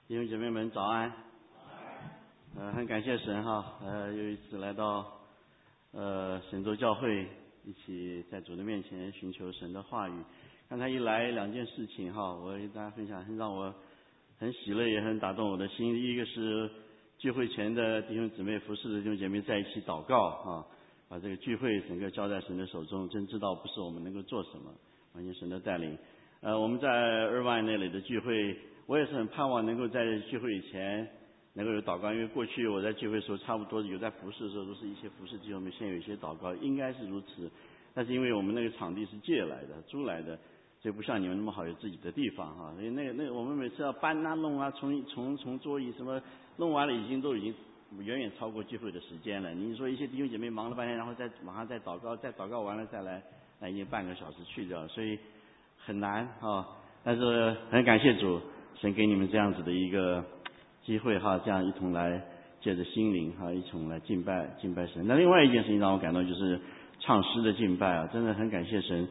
弟兄姐妹们早安。很感谢神哈，又一次来到神州教会，一起在主的面前寻求神的话语。刚才一来两件事情哈，我跟大家分享，让我很喜乐，也很打动我的心。第一个是聚会前的弟兄姊妹服侍的弟兄姐妹在一起祷告啊，把这个聚会整个交在神的手中，真知道不是我们能够做什么，完全神的带领。我们在2万那里的聚会，我也是很盼望能够在聚会以前能够有祷告，因为过去我在聚会的时候差不多有在服侍的时候都是一些服侍弟兄们先有一些祷告，应该是如此。但是因为我们那个场地是借来的、租来的，所以不像你们那么好有自己的地方哈。所以那我们每次要搬啊弄啊，从桌椅什么弄完了，已经远远超过聚会的时间了。你说一些弟兄姐妹忙了半天，然后再马上再祷告，再祷告完了再来，那已经半个小时去掉了，所以很难啊。但是很感谢主，神给你们这样子的一个机会哈，这样一同来借着心灵哈，一同来敬拜神。那另外一件事情让我感到就是唱诗的敬拜啊，真的很感谢神。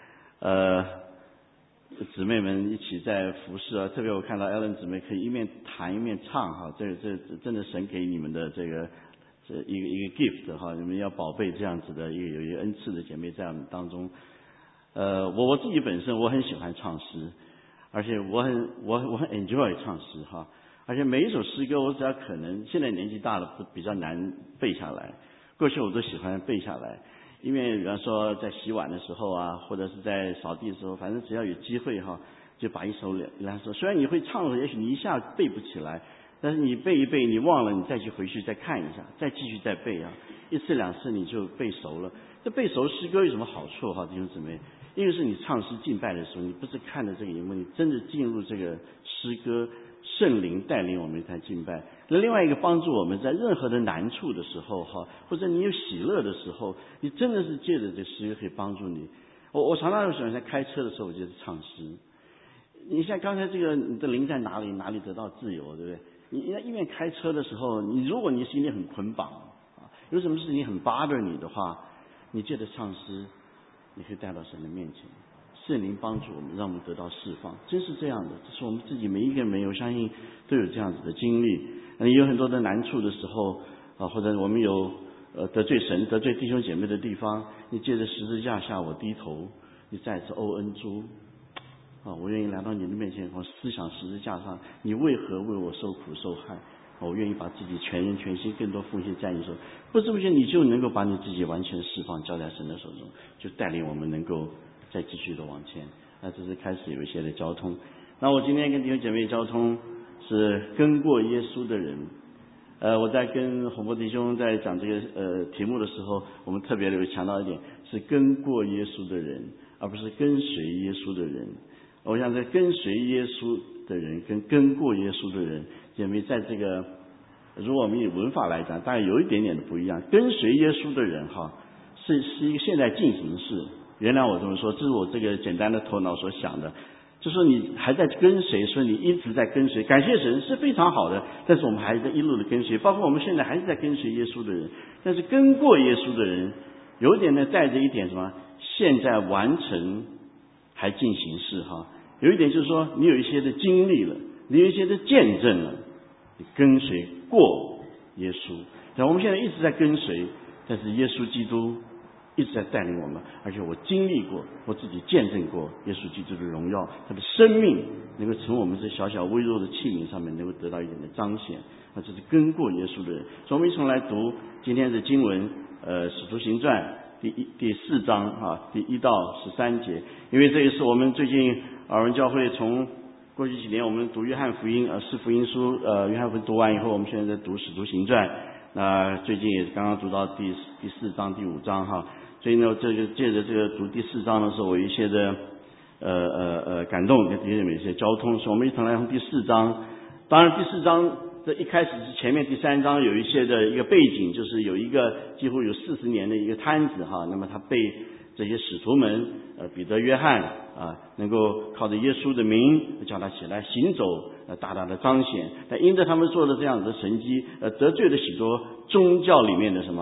姊妹们一起在服侍啊，特别我看到 Ellen 姊妹可以一面弹一面唱哈，这真的神给你们的这一个 gift 哈，你们要宝贝这样子的有一个恩赐的姐妹在我们当中。我自己本身我很喜欢唱诗，而且我很 enjoy 唱诗哈，而且每一首诗歌我只要可能，现在年纪大了比较难背下来，过去我都喜欢背下来，因为比方说在洗碗的时候啊，或者是在扫地的时候，反正只要有机会哈，就把一首两首，虽然你会唱的，也许你一下背不起来，但是你背一背，你忘了，你再去回去再看一下，再继续再背啊，一次两次你就背熟了。这背熟诗歌有什么好处哈，弟兄姊妹？一个是你唱诗敬拜的时候，你不是看着这个荧幕，你真的进入这个诗歌，圣灵带领我们来敬拜。那另外一个帮助我们在任何的难处的时候哈，或者你有喜乐的时候，你真的是借着这诗歌可以帮助你。我常常喜欢在开车的时候，我就是唱诗。你像刚才这个，你的灵在哪里得到自由，对不对？你一面开车的时候，如果你心里很捆绑啊，有什么事情很 bother 你的话，你借着唱诗，你可以带到神的面前，圣灵帮助我们，让我们得到释放，真是这样的。这是我们自己每一个人，我相信都有这样子的经历。有很多的难处的时候啊，或者我们有得罪神、得罪弟兄姐妹的地方，你借着十字架下我低头，你再次欧恩主啊，我愿意来到你的面前，我思想十字架上，你为何为我受苦受害？我愿意把自己全人全心更多奉献在你手，不知不觉你就能够把你自己完全释放，交在神的手中，就带领我们能够再继续的往前。那这是开始有一些的交通。那我今天跟弟兄姐妹交通是跟过耶稣的人。我在跟洪波弟兄在讲这个题目的时候，我们特别有强调一点，是跟过耶稣的人，而不是跟随耶稣的人。我想在跟随耶稣的人跟过耶稣的人，姐妹在这个如果我们以文法来讲，大概有一点点的不一样。跟随耶稣的人哈，是一个现在进行式。原谅我这么说，这是我这个简单的头脑所想的。就说你还在跟随，所以你一直在跟随，感谢神是非常好的。但是我们还在一路的跟随，包括我们现在还是在跟随耶稣的人。但是跟过耶稣的人，有一点呢带着一点什么？现在完成还进行式哈。有一点就是说，你有一些的经历了，你有一些的见证了，你跟随过耶稣。但我们现在一直在跟随，但是耶稣基督一直在带领我们，而且我经历过，我自己见证过耶稣基督的荣耀，他的生命能够从我们这小小微弱的器皿上面能够得到一点的彰显。那这是跟过耶稣的人。所以我们一同来读今天的经文，使徒行传第4章啊，第1到13节。因为这也是我们最近耳闻教会从过去几年我们读约翰福音4福音书，约翰福音读完以后，我们现在在读使徒行传。那最近也刚刚读到第4章、第5章哈。所以呢，这个借着这个读第4章的时候，我有一些的感动，跟弟兄姐妹一些交通，所以我们一同来从第4章。当然，第4章这一开始是前面第3章有一些的一个背景，就是有一个几乎有40年的一个摊子哈，那么他被这些使徒们彼得、约翰啊，能够靠着耶稣的名叫他起来行走，大大的彰显。但因着他们做的这样子的神迹，得罪了许多宗教里面的什么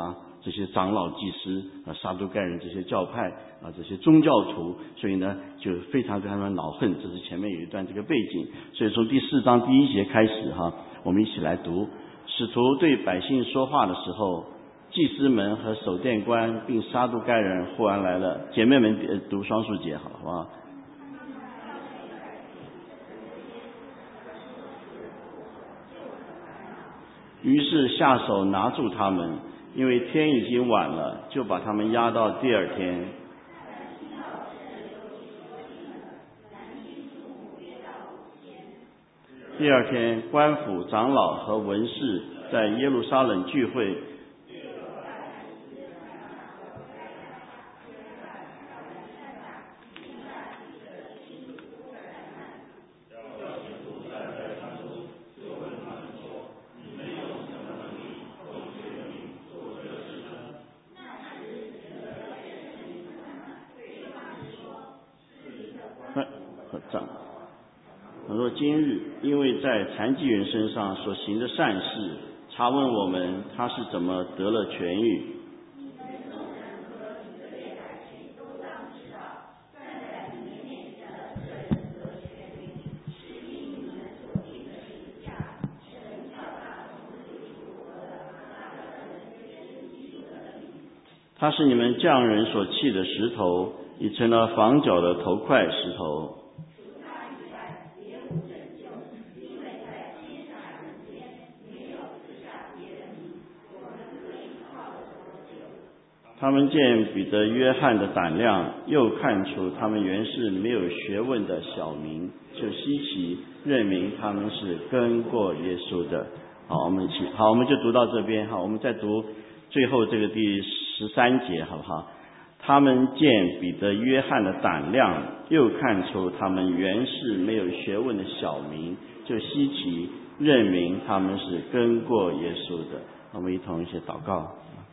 这些长老祭司撒都该人这些教派这些宗教徒，所以呢就非常对他们恼恨。这是前面有一段这个背景，所以从第4章第1节开始我们一起来读。使徒对百姓说话的时候，祭司们和守殿官并撒都该人忽然来了。姐妹们读双数节好不好？于是下手拿住他们，因为天已经晚了，就把他们押到第2天。第2天，官府长老和文士在耶路撒冷聚会。他说：“今日因为在残疾人身上所行的善事，查问我们他是怎么得了痊愈。他是你们匠人所弃的石头，已成了房角的头块石头。他们见彼得、约翰的胆量，又看出他们原是没有学问的小民，就稀奇，认明他们是跟过耶稣的。”好，我们一起，我们就读到这边。好，我们再读最后这个第13节，好不好？他们见彼得、约翰的胆量，又看出他们原是没有学问的小民，就稀奇，认明他们是跟过耶稣的。我们一同一起祷告。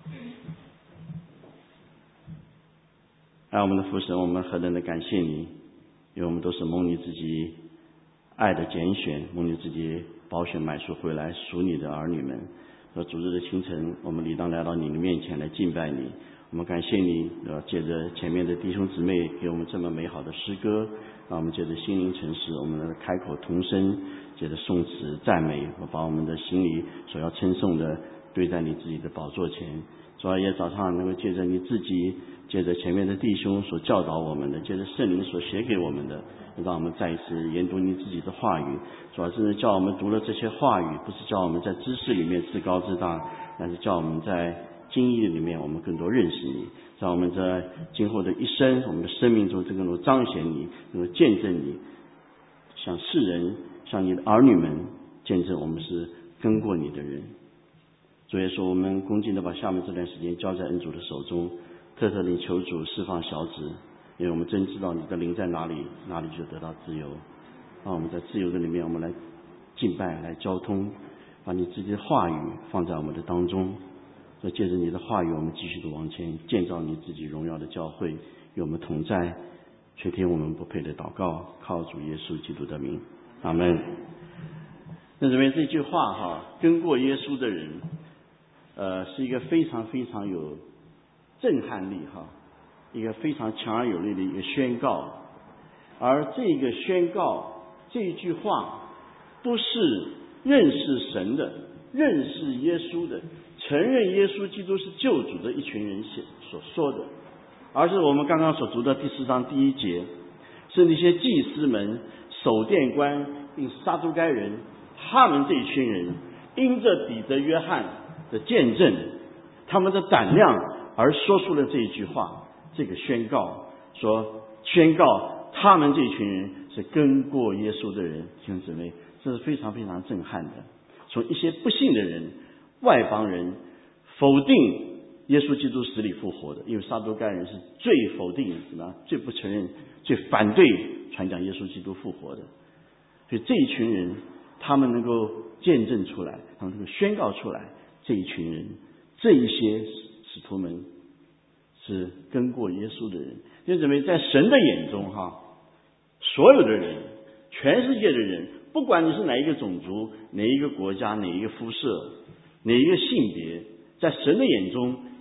我们的父神，我们何等的感谢你，因为我们都是蒙你自己爱的拣选，蒙你自己宝血买赎回来属你的儿女们。主日的清晨，我们理当来到你的面前来敬拜你。我们感谢你，借着前面的弟兄姊妹给我们这么美好的诗歌，让我们借着心灵诚实，我们能开口同声，借着颂词赞美，把我们的心里所要称颂的对在你自己的宝座前。主要也早上能够借着你自己，借着前面的弟兄所教导我们的，借着圣灵所写给我们的，让我们再一次研读你自己的话语。主要是叫我们读了这些话语，不是叫我们在知识里面自高自大，但是叫我们在经历里面我们更多认识你，让我们在今后的一生，我们的生命中更多彰显你，能够见证你，向世人，向你的儿女们见证我们是跟过你的人。主耶稣，我们恭敬的把下面这段时间交在恩主的手中，特地求主释放小子，因为我们真知道你的灵在哪里，哪里就得到自由。让我们在自由的里面，我们来敬拜，来交通，把你自己的话语放在我们的当中。所以借着你的话语，我们继续的往前建造你自己荣耀的教会，与我们同在，垂听我们不配的祷告，靠主耶稣基督的名，阿们。那这边这句话跟过耶稣的人是一个非常非常有震撼力一个非常强而有力的一个宣告。而这个宣告，这一句话不是认识神的，认识耶稣的，承认耶稣基督是救主的一群人所说的，而是我们刚刚所读的第4章第1节，是那些祭司们、守殿官并撒都该人，他们这一群人因着彼得、约翰的见证，他们的胆量而说出了这一句话，这个宣告，宣告他们这一群人是跟过耶稣的人。弟兄姊妹，这是非常非常震撼的。从一些不信的人、外邦人否定耶稣基督死里复活的，因为撒都该人是最否定最不承认、最反对传讲耶稣基督复活的。所以这一群人，他们能够见证出来，他们能够宣告出来，这一群人，这一些使徒们是跟过耶稣的人。因为在神的眼中所有的人，全世界的人，不管你是哪一个种族、哪一个国家、哪一个肤色、哪一个性别，在神的眼中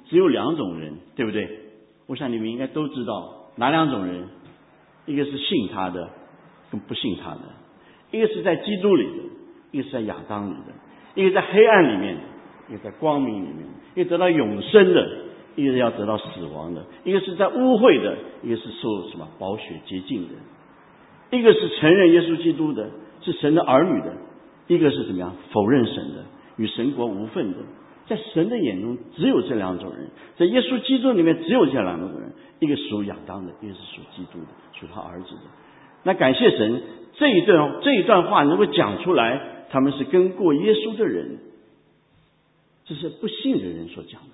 只有两种人，对不对？我想你们应该都知道哪两种人，一个是信他的跟不信他的，一个是在基督里的，一个是在亚当里的，一个在黑暗里面的，一个在光明里面的，一个得到永生的，一个是要得到死亡的，一个是在污秽的，一个是受什么宝血洁净的，一个是承认耶稣基督的，是神的儿女的，一个是怎么样否认神的，与神国无分的。在神的眼中只有这两种人，在耶稣基督里面只有这两种人，一个属亚当的，一个是属基督的，属他儿子的。那感谢神，这一段话能够讲出来，他们是跟过耶稣的人，这是不信的人所讲的。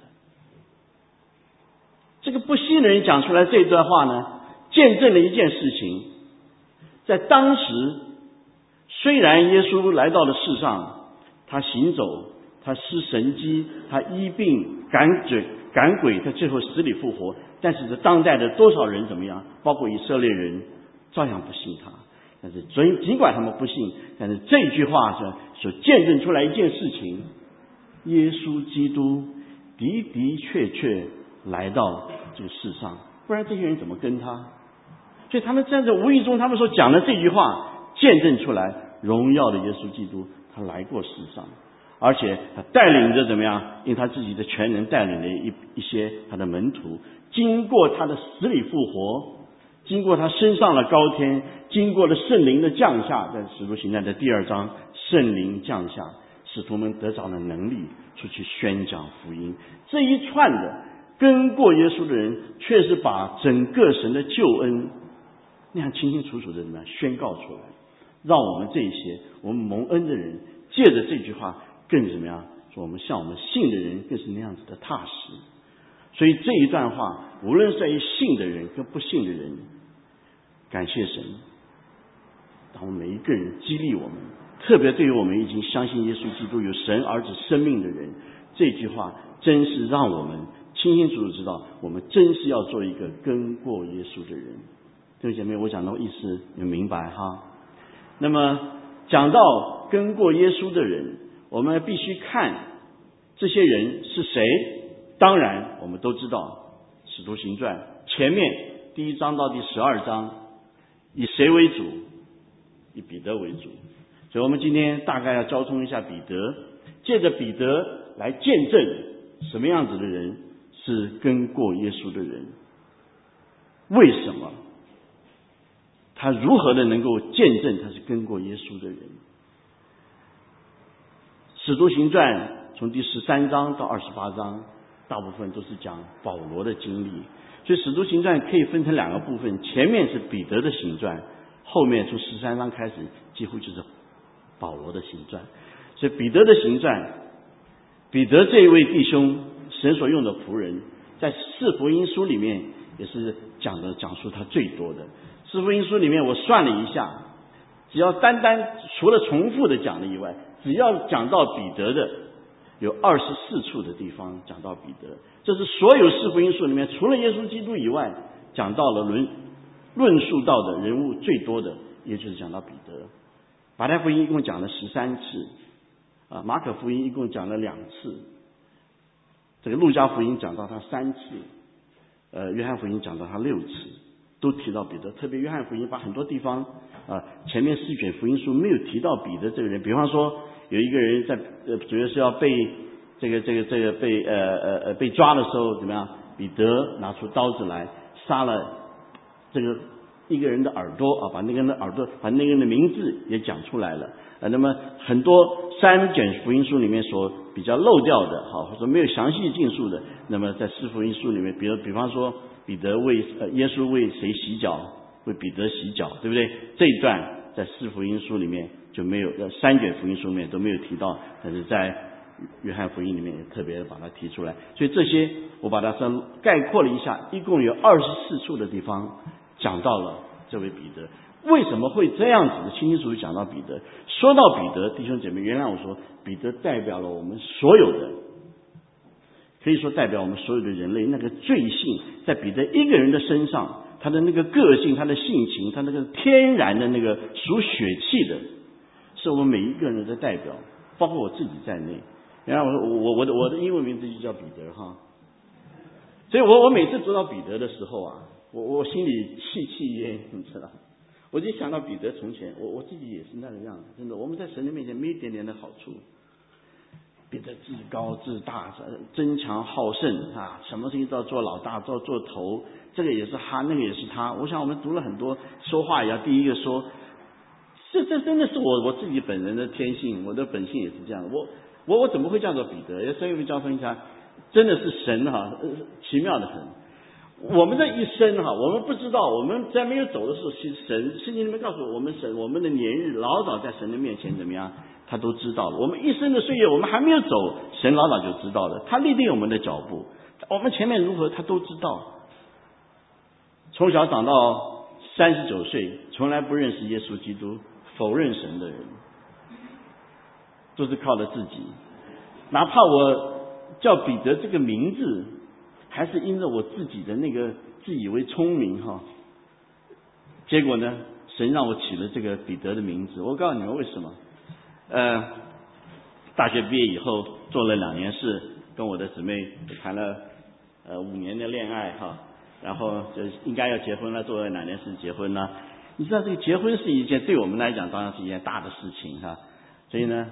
这个不信的人讲出来这一段话呢，见证了一件事情，在当时虽然耶稣来到了世上，他行走，他施神迹，他医病赶鬼，他最后死里复活，但是这当代的多少人怎么样，包括以色列人照样不信他。但是尽管他们不信，但是这句话所见证出来一件事情，耶稣基督的的确确来到这个世上，不然这些人怎么跟他？所以他们站在无意中，他们所讲的这句话见证出来荣耀的耶稣基督他来过世上，而且他带领着怎么样，因为他自己的全能带领了一些他的门徒，经过他的死里复活，经过他升上了高天，经过了圣灵的降下，在使徒行传的第2章，圣灵降下，使徒们得着了能力出去宣讲福音。这一串的跟过耶稣的人，却是把整个神的救恩那样清清楚楚的怎么样宣告出来，让我们这些我们蒙恩的人借着这句话更怎么样，说我们像我们信的人更是那样子的踏实。所以这一段话无论是在于信的人跟不信的人，感谢神，让我们每一个人激励我们，特别对于我们已经相信耶稣基督有神儿子生命的人，这句话真是让我们清清楚楚知道，我们真是要做一个跟过耶稣的人。弟兄姐妹，我讲到意思你明白哈？那么讲到跟过耶稣的人，我们必须看这些人是谁。当然我们都知道使徒行传前面第1章到第12章以谁为主？以彼得为主。所以我们今天大概要交通一下彼得，借着彼得来见证什么样子的人是跟过耶稣的人，为什么他如何的能够见证他是跟过耶稣的人。使徒行传从第13章到28章大部分都是讲保罗的经历，所以使徒行传可以分成2个部分，前面是彼得的行传，后面从13章开始几乎就是保罗的行传。所以彼得的行传，彼得这一位弟兄，神所用的仆人，在4福音书里面也是讲述他最多的。4福音书里面我算了一下，只要单除了重复的讲的以外，只要讲到彼得的有24处的地方讲到彼得，这是所有4福音书里面除了耶稣基督以外讲到了论述到的人物最多的，也就是讲到彼得。马太福音一共讲了13次，马可福音一共讲了2次，这个路加福音讲到他3次，约翰福音讲到他6次，都提到彼得。特别约翰福音把很多地方前面4卷福音书没有提到彼得这个人，比方说有一个人在主要是要被被抓的时候怎么样，彼得拿出刀子来杀了这个一个人的耳朵把那个人的耳朵，把那个人的名字也讲出来了。那么很多3卷福音书里面所比较漏掉的或者没有详细尽述的，那么在4福音书里面，比方说彼得耶稣为谁洗脚，为彼得洗脚，对不对？这一段在4福音书里面就没有，3卷福音书里面都没有提到，但是在约翰福音里面也特别把它提出来。所以这些我把它概括了一下，一共有24处的地方讲到了这位彼得。为什么会这样子的清清楚楚讲到彼得？说到彼得，弟兄姐妹原谅我说，彼得代表了我们所有的，可以说代表我们所有的人类那个罪性，在彼得一个人的身上，他的那个个性，他的性情，他那个天然的那个属血气的，是我们每一个人的代表，包括我自己在内。然后我的英文名字就叫彼得哈。 所以我每次读到彼得的时候啊，我心里气焉，你知道，我就想到彼得从前，我自己也是那个样子，真的，我们在神的面前没一点点的好处。彼得自高自大，争强好胜啊，什么事情都要做老大，都要做头，这个也是他，那个也是他。我想我们读了很多，说话也要第一个说，这真的是我自己本人的天性，我的本性也是这样。我怎么会叫做彼得？所以我们教分一下，真的是神哈，奇妙的很。我们这一生哈，我们不知道，我们在没有走的时候，其实圣经里面告诉我们，神我们的年日老早在神的面前怎么样，他都知道了。我们一生的岁月，我们还没有走，神老早就知道了，他立定我们的脚步，我们前面如何他都知道。从小长到39岁，从来不认识耶稣基督，否认神的人，都是靠着自己。哪怕我叫彼得这个名字，还是因着我自己的那个自以为聪明哈。结果呢，神让我起了这个彼得的名字。我告诉你们为什么？大学毕业以后做了2年事，跟我的姊妹谈了5年的恋爱哈，然后就应该要结婚了，做了2年事结婚了。你知道这个结婚是一件对我们来讲当然是一件大的事情哈，所以呢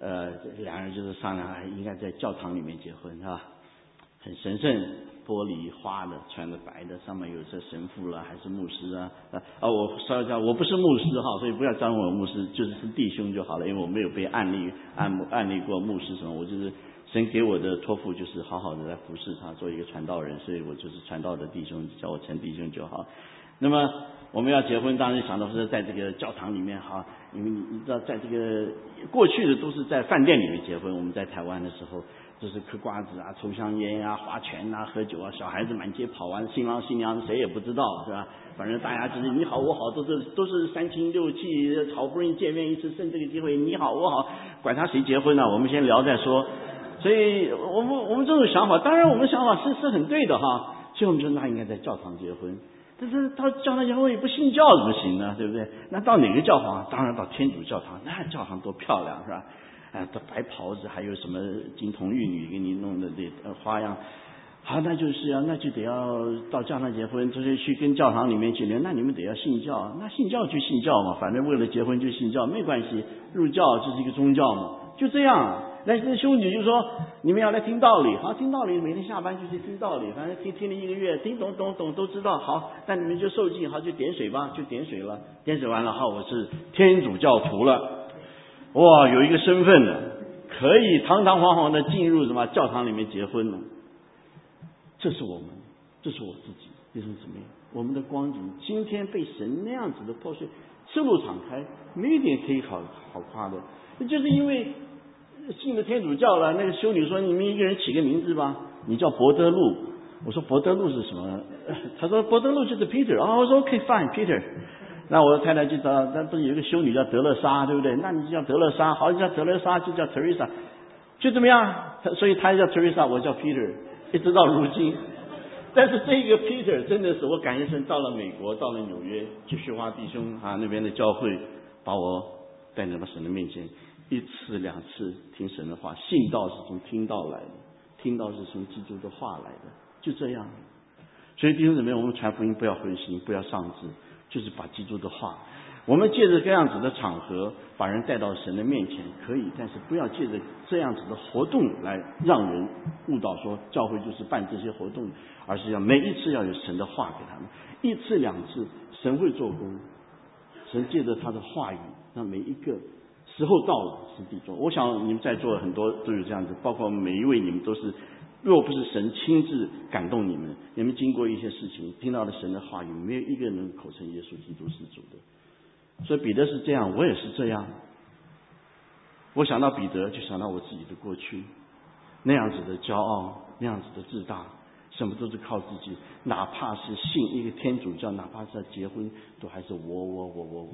2人就是商量应该在教堂里面结婚是吧？很神圣，玻璃花的，穿的白的，上面有这神父啦，还是牧师啊？我稍微讲，我不是牧师哈，所以不要张我牧师，就是弟兄就好了，因为我没有被案例过牧师什么，我就是神给我的托付就是好好的来服侍他，做一个传道人，所以我就是传道的弟兄，叫我陈弟兄就好。那么我们要结婚，当然想到是在这个教堂里面哈，因为你知道，在这个过去的都是在饭店里面结婚，我们在台湾的时候。就是嗑瓜子啊，抽香烟啊，划拳啊，喝酒啊，小孩子满街跑完，新郎新娘谁也不知道是吧？反正大家就是你好我好，都是3亲6戚，好不容易见面一次，趁这个机会你好我好，管他谁结婚啊，我们先聊再说。所以我们这种想法，当然我们想法是很对的哈。所以我们说那应该在教堂结婚，但是到教堂结婚也不信教怎么行呢？对不对？那到哪个教堂？当然到天主教堂，那教堂多漂亮是吧？的白袍子，还有什么金童玉女给你弄的这花样，好，那就得要到教堂结婚，就是去跟教堂里面去，那你们得要信教，那信教就信教嘛，反正为了结婚就信教没关系，入教就是一个宗教嘛，就这样。那修女就说你们要来听道理，好，听道理，每天下班就去听道理，反正听了1个月，听懂都知道，好，那你们就受浸，好，就点水吧，就点水了，点水完了，好，我是天主教徒了。哇，有一个身份了，可以堂堂皇皇的进入什么教堂里面结婚了。这是我们，这是我自己，弟兄姊妹，我们的光景今天被神那样子的破碎，赤露敞开，没一点可以好夸的。就是因为信了天主教了，那个修女说你们一个人起个名字吧，你叫伯德禄。我说伯德禄是什么？他说伯德禄就是 Peter。我说 OK fine Peter。那我的太太就找，那不是有一个修女叫德勒莎，对不对？那你就叫德勒莎，好，叫德勒莎就叫 Teresa， 就怎么样？所以她叫 Teresa， 我叫 Peter， 一直到如今。但是这个 Peter 真的是我感谢神，到了美国，到了纽约，去雪花弟兄那边的教会，把我带到神的面前，1次2次听神的话，信道是从听道来的，听道是从基督的话来的，就这样。所以弟兄姊妹，我们传福音不要灰心，不要丧志。就是把基督的话，我们借着这样子的场合把人带到神的面前可以，但是不要借着这样子的活动来让人误导说教会就是办这些活动，而是要每一次要有神的话给他们，1次2次神会做工，神借着他的话语让每一个时候到了神必做。我想你们在座很多都有这样子，包括每一位你们都是，若不是神亲自感动你们，你们经过一些事情听到了神的话语，没有一个人能口称耶稣基督是主的。所以彼得是这样，我也是这样。我想到彼得就想到我自己的过去，那样子的骄傲，那样子的自大，什么都是靠自己，哪怕是信一个天主教，哪怕是要结婚，都还是我。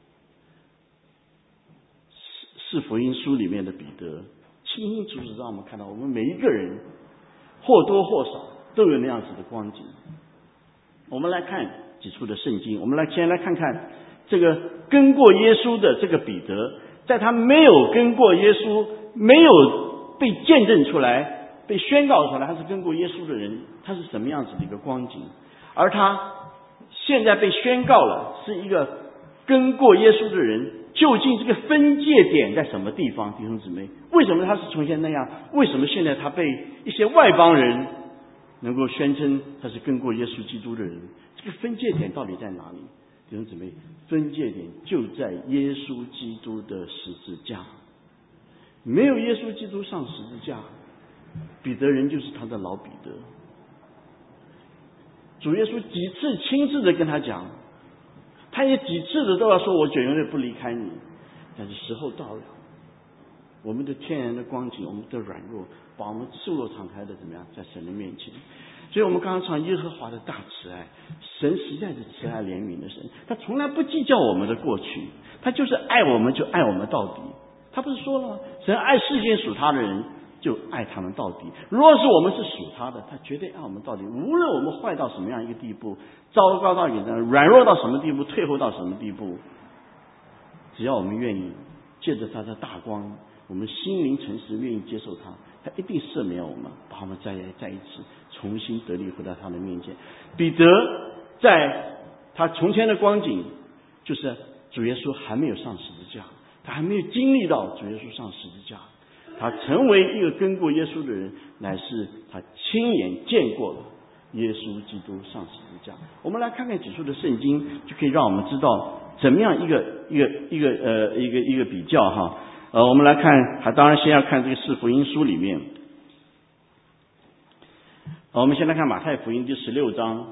是福音书里面的彼得清清楚楚让我们看到，我们每一个人或多或少都有那样子的光景。我们来看几处的圣经，我们先来看看这个跟过耶稣的这个彼得，在他没有跟过耶稣，没有被见证出来， 被宣告出来他是跟过耶稣的人，他是什么样子的一个光景，而他现在被宣告了是一个跟过耶稣的人，究竟这个分界点在什么地方？弟兄姊妹，为什么他是从前那样？为什么现在他被一些外邦人能够宣称他是跟过耶稣基督的人？这个分界点到底在哪里？弟兄姊妹，分界点就在耶稣基督的十字架。没有耶稣基督上十字架，彼得人就是他的老彼得。主耶稣几次亲自的跟他讲，他也几次的都要说我永远不离开你，但是时候到了，我们的天然的光景，我们的软弱，把我们赤裸敞开的怎么样，在神的面前。所以我们刚刚唱耶和华的大慈爱，神实在是慈爱怜悯的神，他从来不计较我们的过去，他就是爱我们就爱我们到底。他不是说了吗？神爱世间属他的人，就爱他们到底。如果是我们是属他的，他绝对爱我们到底。无论我们坏到什么样一个地步，糟糕到软弱到什么地步，退后到什么地步，只要我们愿意借着他的大光，我们心灵诚实愿意接受他，他一定赦免我们，把我们再一次重新得力回到他的面前。彼得在他从前的光景，就是主耶稣还没有上十字架，他还没有经历到主耶稣上十字架，他成为一个跟过耶稣的人，乃是他亲眼见过了耶稣基督上十字架。我们来看看几处的圣经，就可以让我们知道怎么样一个比较哈。我们来看，当然先要看这个四福音书里面。我们先来看马太福音第16章。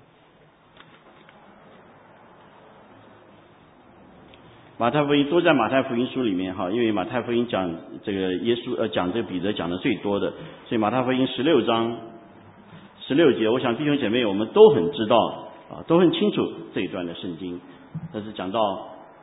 马太福音都在马太福音书里面哈，因为马太福音讲这个耶稣讲这个彼得讲的最多的，所以马太福音16章16节，我想弟兄姐妹我们都很知道啊，都很清楚这一段的圣经。但是讲到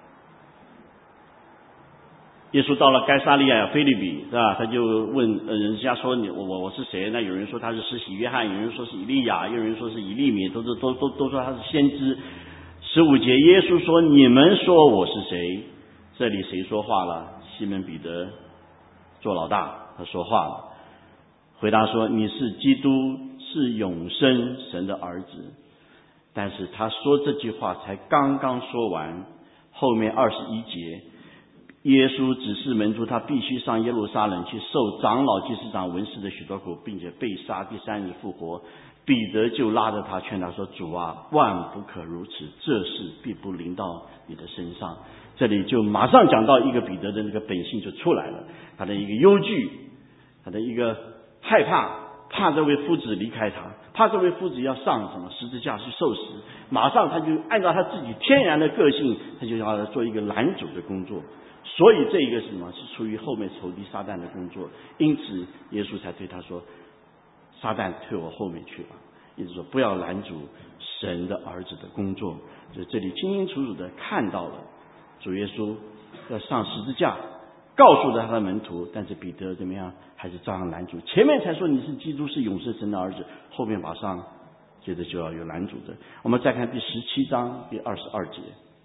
耶稣到了该撒利亚腓立比，是吧？他就问人家说我是谁？那有人说他是施洗约翰，有人说是以利亚，又有人说是以利米，都说他是先知。15节，耶稣说：“你们说我是谁？”这里谁说话了？西门彼得做老大，他说话了，回答说：“你是基督，是永生神的儿子。”但是他说这句话才刚刚说完，后面21节，耶稣指示门徒，他必须上耶路撒冷去受长老、祭司长、文士的许多苦，并且被杀，第3日复活。彼得就拉着他劝他说：“主啊，万不可如此，这事必不临到你的身上。”这里就马上讲到一个彼得的那个本性就出来了，他的一个忧惧，他的一个害怕这位夫子离开他，怕这位夫子要上什么十字架去受死，马上他就按照他自己天然的个性，他就要做一个拦阻的工作。所以这一个是什么？是出于后面仇敌撒旦的工作。因此耶稣才对他说：“撒旦退我后面去吧。”意思说不要拦阻神的儿子的工作。就这里清清楚楚的看到了主耶稣要上十字架，告诉了他的门徒，但是彼得怎么样？还是照样拦阻。前面才说你是基督，是永生神的儿子，后面马上接着就要有拦阻的。我们再看第17章第22节。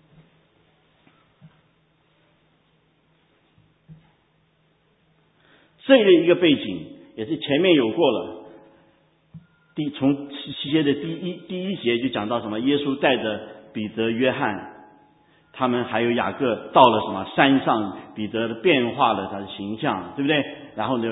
这一个背景也是前面有过了。从17节的第一节就讲到什么？耶稣带着彼得、约翰，他们还有雅各到了什么山上，彼得变化了他的形象，对不对？然后呢，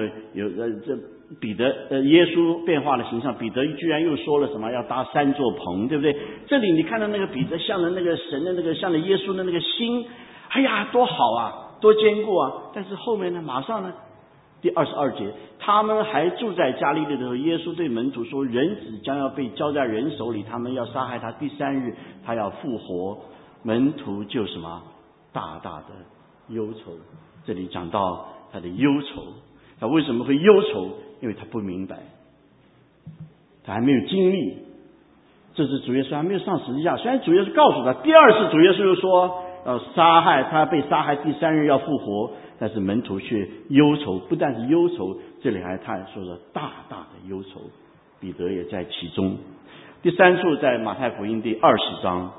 耶稣变化了形象，彼得居然又说了什么要搭3座棚，对不对？这里你看到那个彼得向着那个神的那个向着耶稣的那个心，哎呀，多好啊，多坚固啊！但是后面呢，马上呢，第22节，他们还住在加利利的时候，耶稣对门徒说：“人子将要被交在人手里，他们要杀害他，第3日他要复活。”门徒就什么大大的忧愁。这里讲到他的忧愁，他为什么会忧愁？因为他不明白，他还没有经历。这是主耶稣还没有上十字架，虽然主耶稣告诉他，第二次主耶稣又说要杀害他，被杀害，第3日要复活，但是门徒却忧愁，不但是忧愁，这里他还说了大大的忧愁，彼得也在其中。第3处在马太福音第20章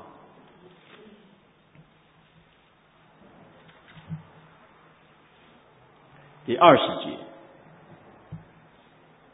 第20节，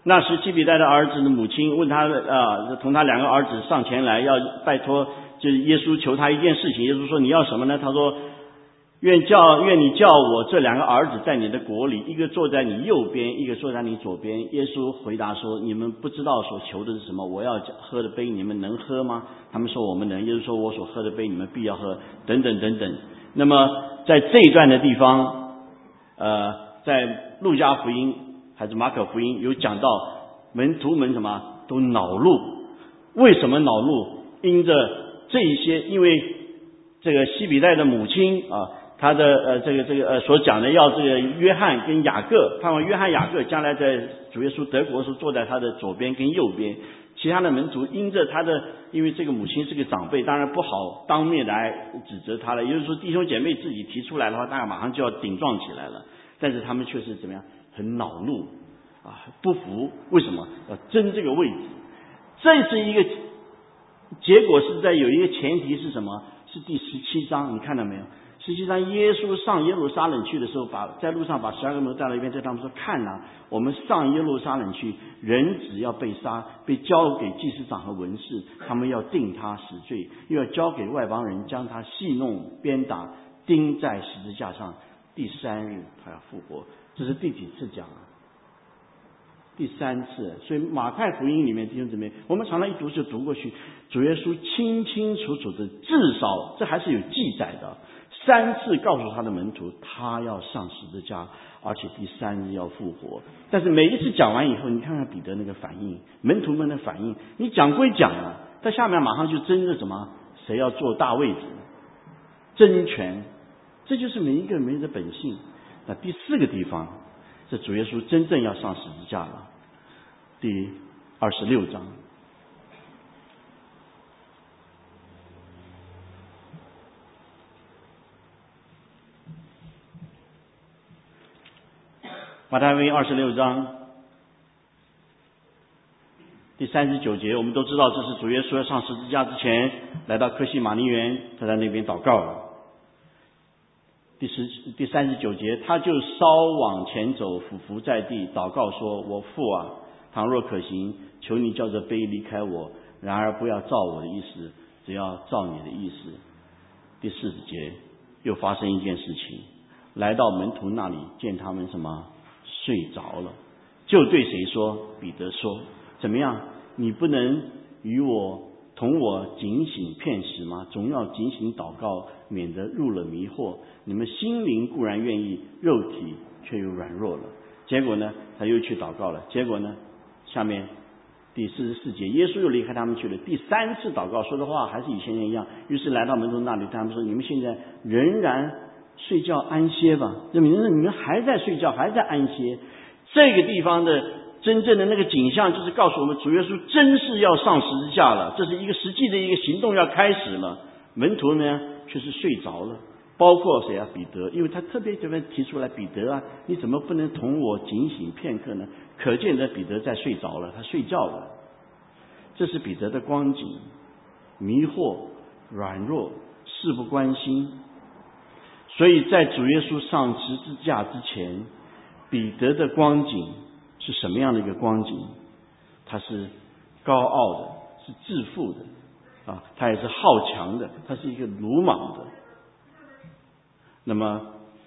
那时西比泰的儿子的母亲问他同他2个儿子上前来，要拜托，就是耶稣求他一件事情。耶稣说你要什么呢？他说愿你叫我这2个儿子在你的国里，一个坐在你右边，一个坐在你左边。耶稣回答说你们不知道所求的是什么，我要喝的杯你们能喝吗？他们说我们能。耶稣说我所喝的杯你们必要喝，等等等等。那么在这一段的地方在路加福音还是马可福音有讲到门徒们什么都恼怒。为什么恼怒？因着这一些，因为这个西比泰的母亲他的所讲的要这个约翰跟雅各，盼望约翰雅各将来在主耶稣得国的时候坐在他的左边跟右边。其他的门徒因着因为这个母亲是个长辈，当然不好当面来指责他了。也就是说弟兄姐妹自己提出来的话，大家马上就要顶撞起来了。但是他们却是怎么样？很恼怒不服。为什么要争这个位置？这是一个结果，是在有一个前提是什么？是第17章，你看到没有？17章耶稣上耶路撒冷去的时候，在路上把12个门徒带到一边，对他们说：看我们上耶路撒冷去，人只要被杀，被交给祭司长和文士，他们要定他死罪，又要交给外邦人，将他戏弄鞭打，钉在十字架上，第3日他要复活。这是第几次讲第3次。所以马太福音里面弟兄姊妹，我们常常一读就读过去，主耶稣清清楚楚的，至少这还是有记载的，3次告诉他的门徒他要上十字架，而且第3日要复活。但是每一次讲完以后，你看看彼得那个反应，门徒们的反应，你讲归讲了，在下面马上就争着什么谁要坐大位置，争权。这就是每一个人的本性。那第4个地方，这主耶稣真正要上十字架了，第26章。马太福音26章第39节，我们都知道这是主耶稣要上十字架之前来到客西马尼园，他在那边祷告了。第39节，他就稍往前走，俯伏在地祷告说：我父啊，倘若可行，求你叫这杯离开我，然而不要照我的意思，只要照你的意思。第40节又发生一件事情，来到门徒那里，见他们什么睡着了，就对谁说？彼得说：怎么样，你不能同我警醒片时吗？总要警醒祷告，免得入了迷惑。你们心灵固然愿意，肉体却又软弱了。结果呢，他又去祷告了。结果呢，下面第44节，耶稣又离开他们去了。第3次祷告，说的话还是以前一样。于是来到门徒那里，对他们说：你们现在仍然睡觉安歇吧。证明你们还在睡觉，还在安歇。这个地方的真正的那个景象，就是告诉我们主耶稣真是要上十字架了，这是一个实际的一个行动要开始了。门徒呢却是睡着了，包括谁啊？彼得，因为他特别这边提出来，彼得啊，你怎么不能同我警醒片刻呢？可见的彼得在睡着了，他睡觉了。这是彼得的光景，迷惑、软弱、事不关心。所以在主耶稣上十字架之前，彼得的光景是什么样的一个光景？他是高傲的，是自负的他也是好强的，他是一个鲁莽的。那么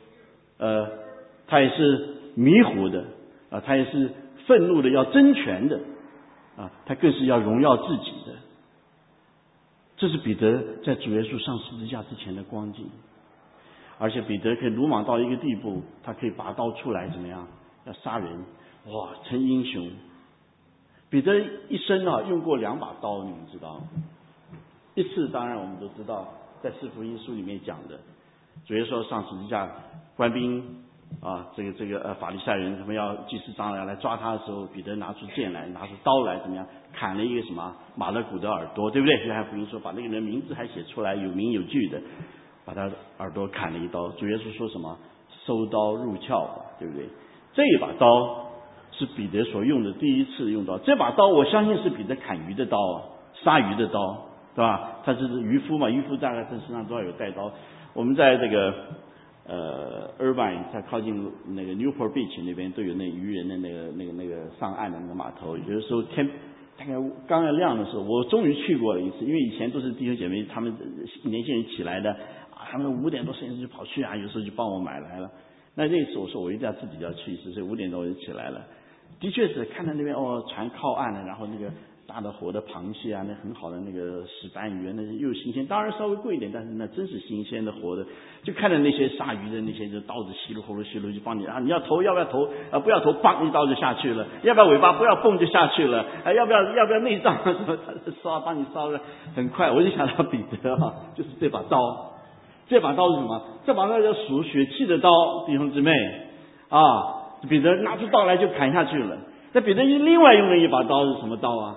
他也是迷糊的他也是愤怒的，要争权的他更是要荣耀自己的。这是彼得在主耶稣上十字架之前的光景。而且彼得可以鲁莽到一个地步，他可以拔刀出来怎么样？要杀人，哇，成英雄。彼得一生用过2把刀，你们知道？一次当然我们都知道，在四福音书里面讲的，主耶稣上十字架，官兵法利赛人他们要祭司长来抓他的时候，彼得拿出剑来，拿出刀来，怎么样？砍了一个什么马勒古的耳朵，对不对？约翰福音说把那个人名字还写出来，有名有据的，把他耳朵砍了一刀。主耶稣说什么？收刀入鞘，对不对？这一把刀是彼得所用的第一次用刀，这把刀我相信是彼得砍鱼的刀杀鱼的刀，对吧？他是渔夫嘛，渔夫大概身上都要有带刀。我们在这个 Irvine， 它靠近那个 Newport Beach 那边都有那渔人的那个上岸的那个码头。有的时候天大概刚要亮的时候，我终于去过了一次，因为以前都是弟兄姐妹他们年轻人起来的他们5点多6点就跑去有时候就帮我买来了。那次我说我一定要自己要去一次，所以5点多我就起来了。的确是看到那边船靠岸了，然后那个大的活的螃蟹那很好的那个石斑鱼，那又新鲜，当然稍微贵一点，但是那真是新鲜的活的。就看到那些杀鱼的那些就刀子稀里呼噜稀里就帮你你要投要不要投不要投，棒一刀就下去了，要不要尾巴不要蹦就下去了，要不要内脏什么帮你烧的很快。我就想到彼得就是这把刀，这把刀是什么？这把刀叫属血气的刀，弟兄姊妹彼得拿出刀来就砍下去了。那彼得另外用了一把刀是什么刀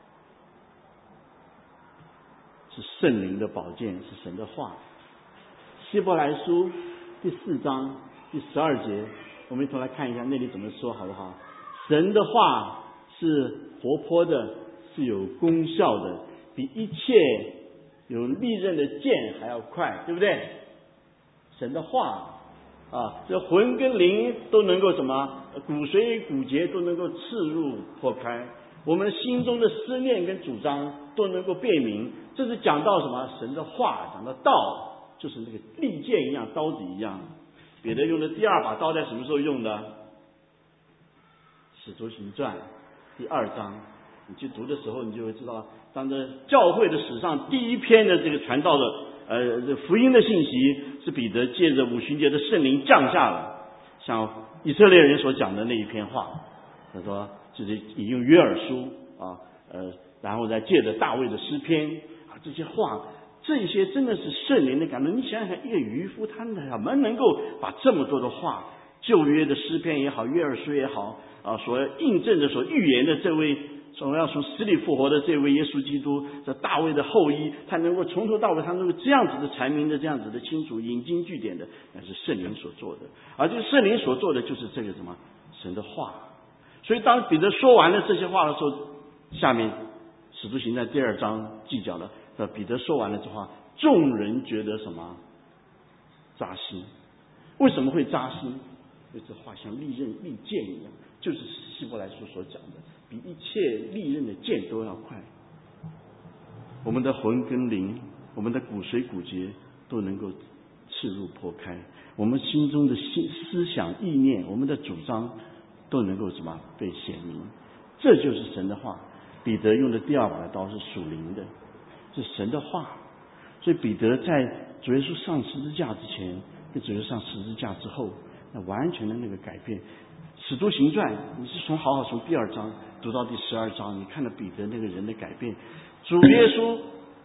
是圣灵的宝剑，是神的话。希伯来书第4章第12节，我们一同来看一下那里怎么说好不好？神的话是活泼的，是有功效的，比一切有利刃的剑还要快，对不对？神的话这魂跟灵都能够什么？骨髓骨节都能够刺入破开，我们心中的思念跟主张都能够辨明。这是讲到什么？神的话，讲到道，就是那个利剑一样，刀子一样。彼得用的第2把刀在什么时候用的？使徒行传第2章，你去读的时候，你就会知道，当着教会的史上第一篇的这个传道的福音的信息，是彼得借着五旬节的圣灵降下了，像以色列人所讲的那一篇话。他说就是引用约珥书然后再借着大卫的诗篇这些话，这些真的是圣灵的感动。你想想，一个渔夫他怎么能够把这么多的话，旧约的诗篇也好，约珥书也好所印证的、所预言的这位总要从死里复活的这位耶稣基督，这大卫的后裔，他能够从头到尾他能够这样子的阐明的，这样子的清楚，引经据典的，那是圣灵所做的。而这个圣灵所做的就是这个什么？神的话。所以当彼得说完了这些话的时候，下面使徒行传第2章记讲了，彼得说完了这话，众人觉得什么？扎心。为什么会扎心？因为这话像利剑一样，就是希伯来书所讲的，比一切利刃的剑都要快。我们的魂跟灵，我们的骨髓骨节都能够刺入破开，我们心中的思想意念，我们的主张都能够什么？被显明。这就是神的话。彼得用的第2把刀是属灵的，是神的话。所以彼得在主耶稣上十字架之前跟主耶稣上十字架之后，那完全的那个改变。使徒行传你是从第2章读到第12章，你看到彼得那个人的改变。主耶稣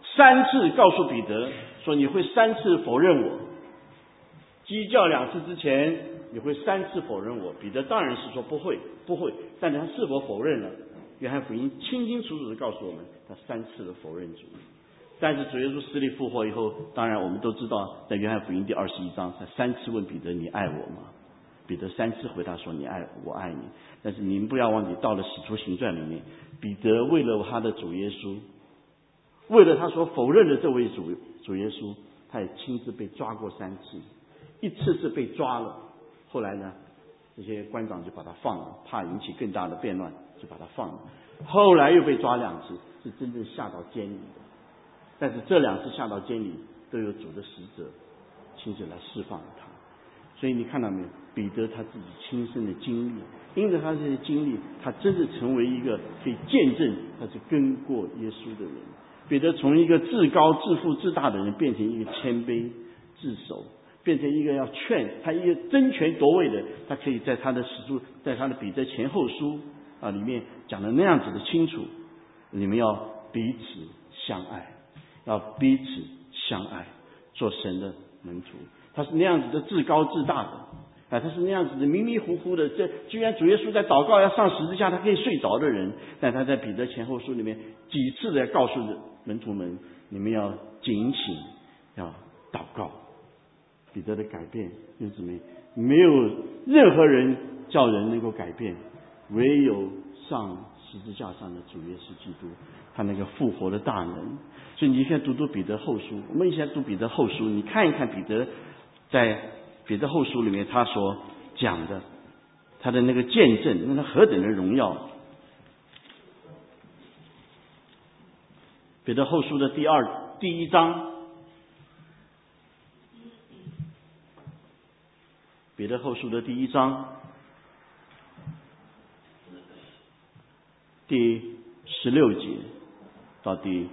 3次告诉彼得说，你会3次否认我，鸡叫2次之前你会3次否认我。彼得当然是说不会，但他是否否认了？约翰福音清清楚楚的告诉我们，他3次的否认主。但是主耶稣死里复活以后，当然我们都知道，在约翰福音第21章，他3次问彼得，你爱我吗？彼得3次回答说，你爱我，我爱你。但是你们不要忘记，到了使徒行传里面，彼得为了他的主耶稣，为了他所否认的这位主耶稣，他也亲自被抓过3次。一次是被抓了，后来呢，这些官长就把他放了，怕引起更大的变乱，就把他放了。后来又被抓2次，是真正下到监里的。但是这2次下到监里，都有主的使者亲自来释放了他。所以你看到没有？彼得他自己亲身的经历，因着他这些经历，他真的成为一个可以见证他是跟过耶稣的人。彼得从一个自高自负自大的人，变成一个谦卑自守，变成一个要劝他一个争权夺位的。他可以在他的在他的彼得前后书里面讲的那样子的清楚，你们要彼此相爱，要彼此相爱，做神的门徒。他是那样子的自高自大的他是那样子的迷迷糊糊的。居然主耶稣在祷告要上十字架，他可以睡着的人，但他在彼得前后书里面几次的告诉门徒们，你们要警醒，要祷告。彼得的改变弟兄姊妹，没有任何人叫人能够改变，唯有上十字架上的主耶稣基督，他那个复活的大能。所以你现在读彼得后书，我们以前读彼得后书，你看一看彼得在彼得后书里面他所讲的，他的那个见证，那他何等的荣耀。彼得后书的第一章，彼得后书的第一章第16节到第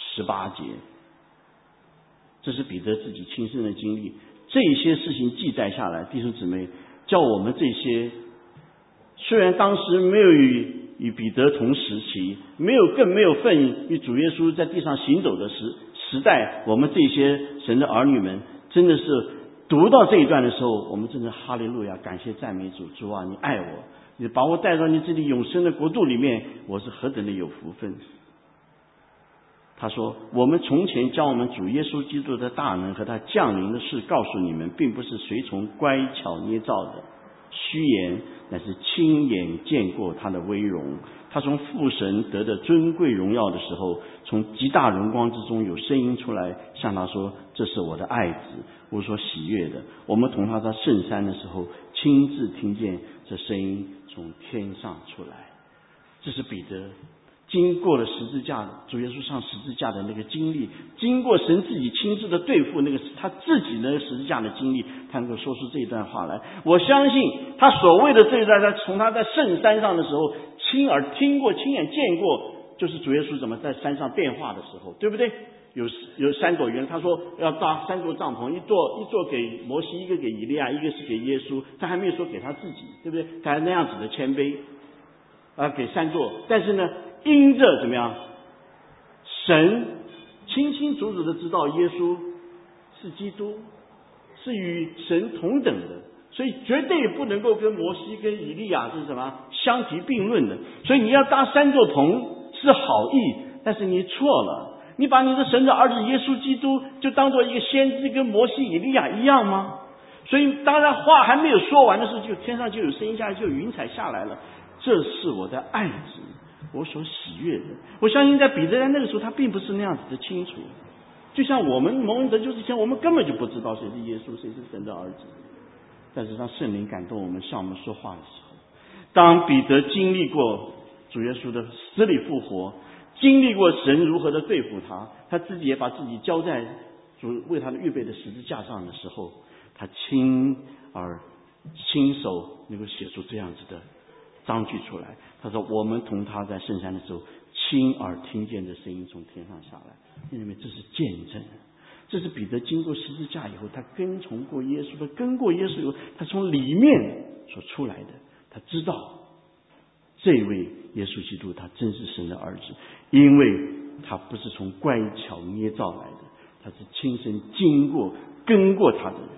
18节，这是彼得自己亲身的经历。这些事情记载下来，弟兄姊妹，叫我们这些虽然当时没有与彼得同时期，更没有份与主耶稣在地上行走的时代，我们这些神的儿女们，真的是读到这一段的时候，我们真的哈利路亚，感谢赞美主。主啊，你爱我，你把我带到你这里永生的国度里面，我是何等的有福分。他说，我们从前将我们主耶稣基督的大能和他降临的事告诉你们，并不是随从乖巧捏造的虚言，乃是亲眼见过他的威荣。他从父神得的尊贵荣耀的时候，从极大荣光之中有声音出来，向他说，这是我的爱子，我所喜悦的。我们同他在圣山的时候，亲自听见这声音从天上出来。这是彼得经过了十字架，主耶稣上十字架的那个经历，经过神自己亲自的对付那个他自己那个十字架的经历，他能够说出这一段话来。我相信他所谓的这一段，从他在圣山上的时候亲耳听过、亲眼见过，就是主耶稣怎么在山上变化的时候，对不对？有三朵云，他说要搭三座帐篷，一座给摩西，一个给以利亚，一个是给耶稣。他还没有说给他自己，对不对？他还那样子的谦卑给三座。但是呢，因着怎么样，神清清楚楚的知道耶稣是基督，是与神同等的，所以绝对不能够跟摩西跟以利亚是什么相提并论的。所以你要搭三座棚是好意，但是你错了。你把你的神的儿子耶稣基督就当做一个先知，跟摩西以利亚一样吗？所以当然话还没有说完的时候，就天上就有声音下来，就有云彩下来了。这是我的爱子，我所喜悦的。我相信在彼得在那个时候，他并不是那样子的清楚。就像我们蒙恩得救之前，我们根本就不知道谁是耶稣，谁是神的儿子。但是当圣灵感动我们，向我们说话的时候，当彼得经历过主耶稣的死里复活，经历过神如何的对付他自己也把自己交在主为他的预备的十字架上的时候，他亲手能够写出这样子的章句出来。他说，我们同他在圣山的时候，亲耳听见的声音从天上下来。因为这是见证，这是彼得经过十字架以后，他跟从过耶稣，他跟过耶稣以后，他从里面所出来的，他知道这位耶稣基督他真是神的儿子，因为他不是从乖巧捏造来的，他是亲身经过跟过他的人。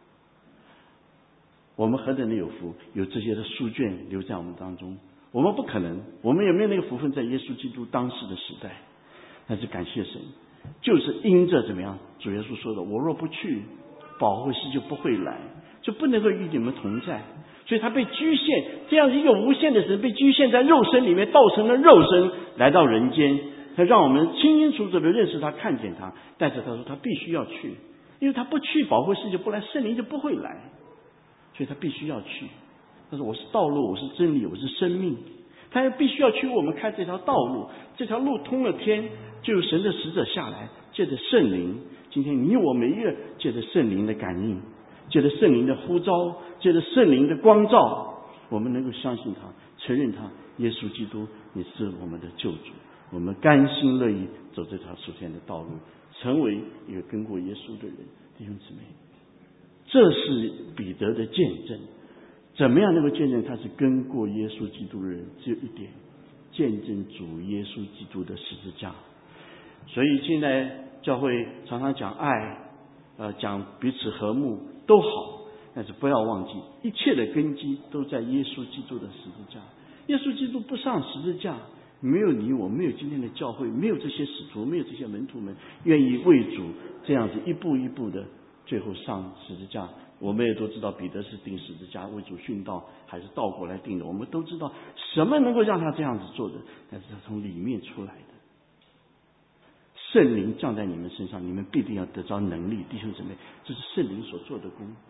我们何等的有福，有这些的书卷留在我们当中。我们不可能，我们有没有那个福分在耶稣基督当时的时代？但是感谢神，就是因着怎么样，主耶稣说的，我若不去，保惠师就不会来，就不能够与你们同在。所以他被局限，这样一个无限的神被局限在肉身里面，道成了肉身来到人间，他让我们清清楚楚的认识他，看见他。但是他说他必须要去，因为他不去，保惠师就不来，圣灵就不会来，所以他必须要去。他说我是道路，我是真理，我是生命，他也必须要去为我们开这条道路。这条路通了天，就有神的使者下来，借着圣灵，今天你我每一个借着圣灵的感应，借着圣灵的呼召，借着圣灵的光照，我们能够相信他，承认他，耶稣基督你是我们的救主。我们甘心乐意走这条属天的道路，成为一个跟过耶稣的人。弟兄姊妹，这是彼得的见证。怎么样能够见证他是跟过耶稣基督的人？只有一点，见证主耶稣基督的十字架。所以现在教会常常讲爱，讲彼此和睦都好，但是不要忘记，一切的根基都在耶稣基督的十字架。耶稣基督不上十字架，没有你我，没有今天的教会，没有这些使徒，没有这些门徒们愿意为主这样子一步一步的最后上十字架。我们也都知道彼得是钉十字架为主殉道，还是倒过来钉的，我们都知道什么能够让他这样子做的，但是他从里面出来的。圣灵降在你们身上，你们必定要得着能力。弟兄姊妹，这是圣灵所做的工，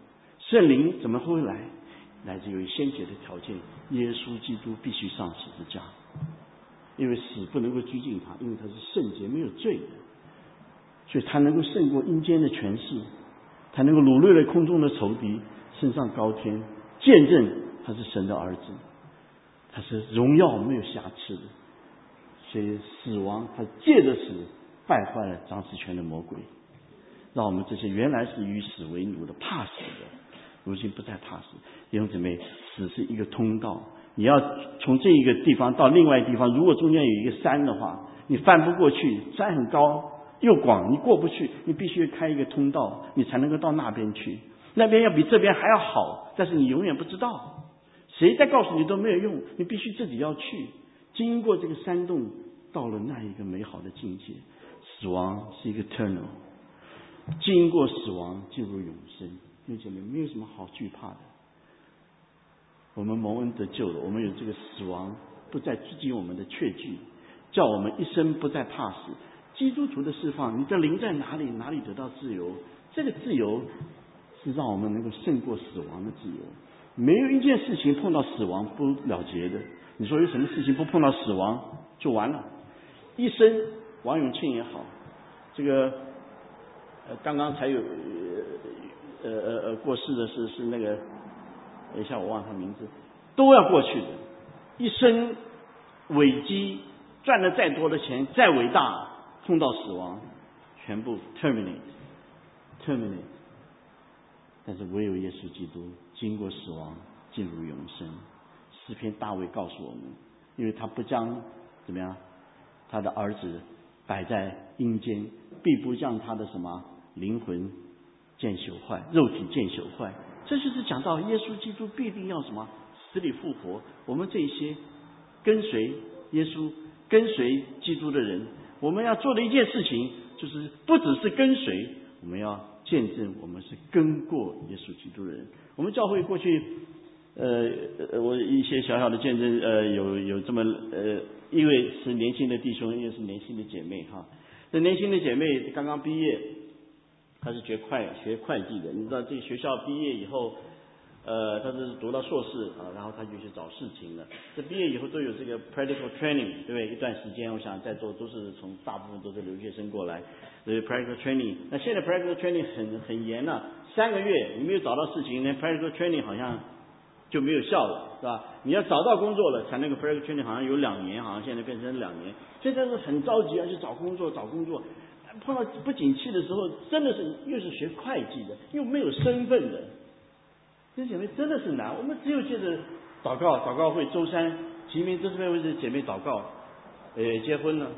圣灵怎么会来？来自于先决的条件，耶稣基督必须上十字架，因为死不能够拘禁他，因为他是圣洁没有罪的，所以他能够胜过阴间的权势，他能够掳掠了空中的仇敌，升上高天，见证他是神的儿子，他是荣耀没有瑕疵的。所以死亡他借着死败坏了掌死权的魔鬼，让我们这些原来是与死为奴的怕死的，如今不再怕死。弟兄姊妹，死是一个通道，你要从这一个地方到另外一个地方，如果中间有一个山的话，你翻不过去，山很高又广，你过不去，你必须开一个通道，你才能够到那边去。那边要比这边还要好，但是你永远不知道，谁在告诉你都没有用，你必须自己要去，经过这个山洞，到了那一个美好的境界。死亡是一个 eternal， 经过死亡进入永生，弟兄姐妹，没有什么好惧怕的。我们蒙恩得救了，我们有这个死亡不再拘禁我们的确据，叫我们一生不再怕死。基督徒的释放，你的灵在哪里，哪里得到自由。这个自由是让我们能够胜过死亡的自由。没有一件事情碰到死亡不了结的。你说有什么事情不碰到死亡就完了？一生王永庆也好，这个刚刚才有过世的是那个一下我忘了他名字，都要过去的。一生伟基赚了再多的钱，再伟大，碰到死亡全部 terminate。但是唯有耶稣基督经过死亡进入永生。诗篇大卫告诉我们，因为他不将怎么样他的儿子摆在阴间，必不将他的什么灵魂见朽坏，肉体见朽坏。这就是讲到耶稣基督必定要什么死里复活。我们这一些跟随耶稣跟随基督的人，我们要做的一件事情就是不只是跟随，我们要见证我们是跟过耶稣基督的人。我们教会过去我一些小小的见证，有这么一位是年轻的弟兄，一位是年轻的姐妹哈。这年轻的姐妹刚刚毕业，她是学会计的。你知道这学校毕业以后，她是读到硕士啊，然后她就去找事情了。这毕业以后都有这个 practical training， 对不对？一段时间，我想在座都是大部分都是留学生过来，所以 practical training。那现在 practical training 很严了，3个月你没有找到事情，连 practical training 好像就没有效了，是吧？你要找到工作了，才那个 practical training 好像有2年，好像现在变成2年。现在是很着急要去找工作，碰到不景气的时候，真的是又是学会计的，又没有身份的，弟兄姐妹真的是难。我们只有借着祷告会，周三提名都是为这姐妹祷告，结婚了，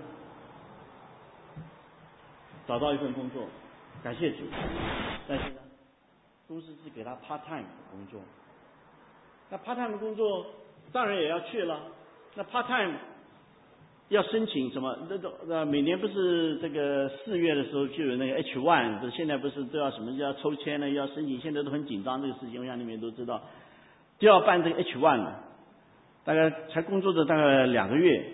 找到一份工作，感谢主。但是呢，公司是给他 part time 的工作。那 part time 的工作当然也要去了。那 part time 要申请什么？每年不是这个4月的时候就有那个 H1， 现在不是都要什么要抽签了，要申请，现在都很紧张这个事情，我想你们都知道，就要办这个 H1 了。大概才工作的大概2个月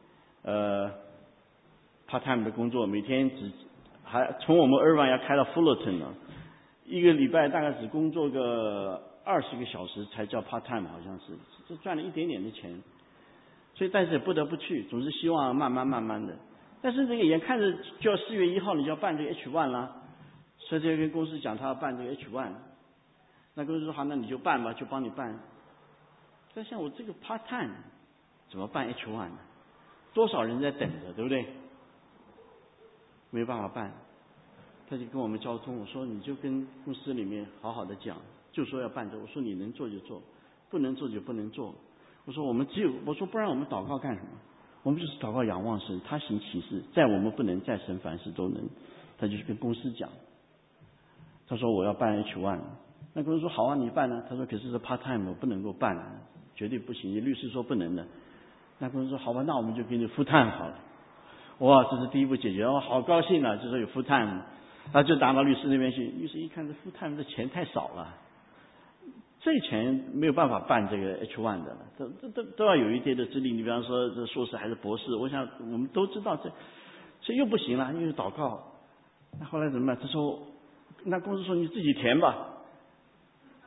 ，part time 的工作，每天还从我们Irvine要开到 Fullerton 了，1个礼拜大概只工作个20个小时才叫 part time， 好像是，就赚了一点点的钱。所以但是也不得不去，总是希望慢慢的。但是这个眼看着就要4月1号你就要办这个 H1 啦，所以就跟公司讲他要办这个 H1， 那公司说好，那你就办吧，就帮你办。但像我这个 part time 怎么办 H1 呢？多少人在等着，对不对？没有办法办，他就跟我们交通，我说你就跟公司里面好好的讲，就说要办这，我说你能做就做，不能做就不能做。我说我说不然我们祷告干什么？我们就是祷告仰望神，他行奇事，在我们不能，在神凡事都能。他就是跟公司讲，他说我要办 H1， 那公司说好啊，你办啊。他说可是 part time 我不能够办，绝对不行，律师说不能的。那公司说好吧，那我们就给你 full time 好了。哇，这是第一步解决，我好高兴啊，就说有 full time， 他就打到律师那边去。律师一看这 full time 的钱太少了。这钱没有办法办这个 H1 的了，都要有一定的资历。你比方说这硕士还是博士，我想我们都知道这又不行了，又是祷告。那后来怎么办？他说，那公司说你自己填吧。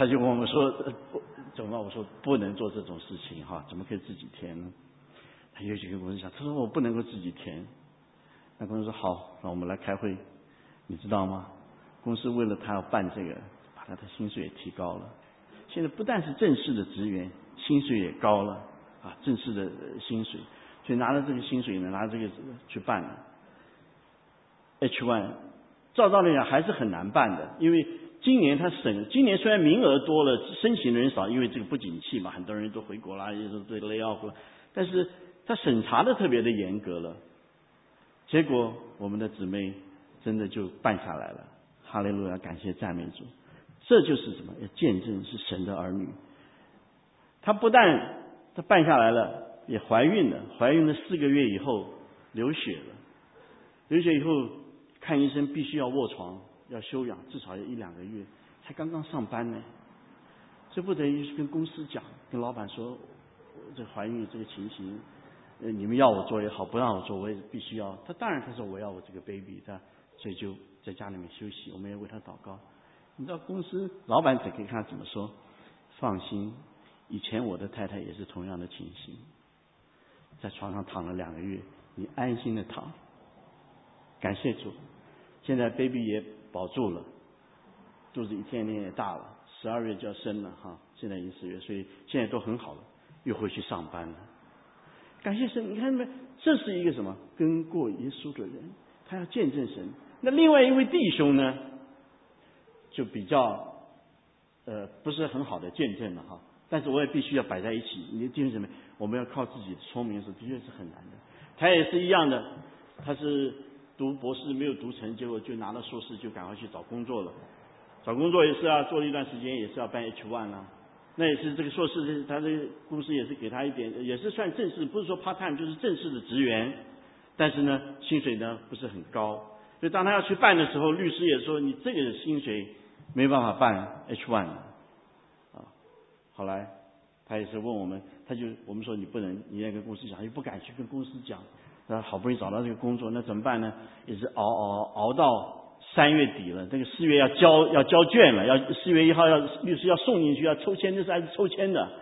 他就问我们说怎么办？我说不能做这种事情哈，怎么可以自己填呢？他又去跟公司讲，他说我不能够自己填。那公司说好，那我们来开会，你知道吗？公司为了他要办这个，把他的薪水也提高了。现在不但是正式的职员，薪水也高了啊，正式的薪水，所以拿着这个薪水呢，拿着这个去办了。H1，照道理讲还是很难办的，因为今年虽然名额多了，申请的人少，因为这个不景气嘛，很多人都回国啦，也是对 lay off 了，但是他审查的特别的严格了。结果我们的姊妹真的就办下来了，哈利路亚，感谢赞美主。这就是什么？要见证是神的儿女。她不但她办下来了，也怀孕了4个月以后流血了，流血以后看医生必须要卧床，要休养，至少要1-2个月，才刚刚上班呢。这不得已跟公司讲，跟老板说，这怀孕这个情形，你们要我做也好，不让我做我也必须要。他当然他说我要我这个 baby， 所以就在家里面休息，我们也为他祷告。你知道公司老板只可以看他怎么说，放心，以前我的太太也是同样的情形，在床上躺了2个月，你安心的躺，感谢主，现在 baby 也保住了，肚子一天天也大了，12月就要生了哈，现在已经10月，所以现在都很好了，又回去上班了。感谢神，你看没？这是一个什么？跟过耶稣的人，他要见证神。那另外一位弟兄呢，就比较不是很好的见证了哈。但是我也必须要摆在一起。你弟兄姊妹，我们要靠自己的聪明的时候，的确是很难的。他也是一样的，他是读博士没有读成，结果就拿了硕士，就赶快去找工作了。找工作也是啊，做了一段时间也是要办 H1 啦。那也是这个硕士，他这个公司也是给他一点，也是算正式，不是说 part time， 就是正式的职员。但是呢，薪水呢不是很高，所以当他要去办的时候，律师也说你这个薪水没办法办 H1 啊。后来他也是问我们，我们说你不能，你要跟公司讲，又不敢去跟公司讲。那好不容易找到这个工作，那怎么办呢？也是熬到3月底了，这个4月要交卷了，要4月1号律师要送进去，要抽签，这是还是抽签的，